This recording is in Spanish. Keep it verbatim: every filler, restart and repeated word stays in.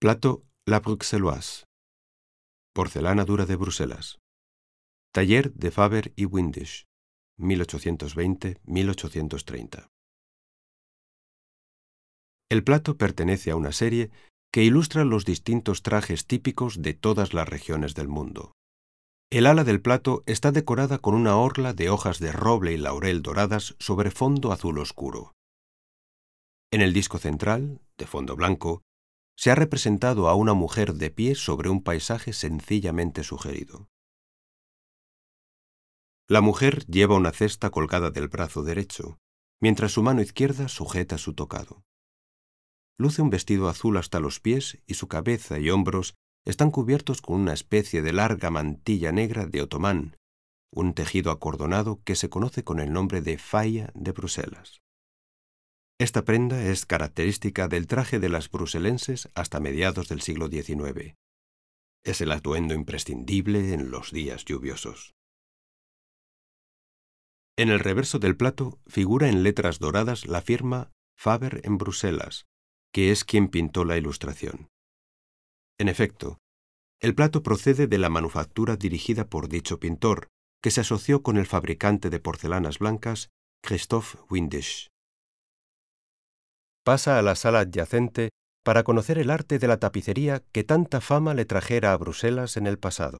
Plato La Bruxelloise. Porcelana dura de Bruselas. Taller de Faber y Windisch, mil ochocientos veinte a mil ochocientos treinta. El plato pertenece a una serie que ilustra los distintos trajes típicos de todas las regiones del mundo. El ala del plato está decorada con una orla de hojas de roble y laurel doradas sobre fondo azul oscuro. En el disco central, de fondo blanco, se ha representado a una mujer de pie sobre un paisaje sencillamente sugerido. La mujer lleva una cesta colgada del brazo derecho, mientras su mano izquierda sujeta su tocado. Luce un vestido azul hasta los pies y su cabeza y hombros están cubiertos con una especie de larga mantilla negra de otomán, un tejido acordonado que se conoce con el nombre de falla de Bruselas. Esta prenda es característica del traje de las bruselenses hasta mediados del siglo diecinueve. Es el atuendo imprescindible en los días lluviosos. En el reverso del plato figura en letras doradas la firma Faber en Bruselas, que es quien pintó la ilustración. En efecto, el plato procede de la manufactura dirigida por dicho pintor, que se asoció con el fabricante de porcelanas blancas, Christoph Windisch. Pasa a la sala adyacente para conocer el arte de la tapicería que tanta fama le trajera a Bruselas en el pasado.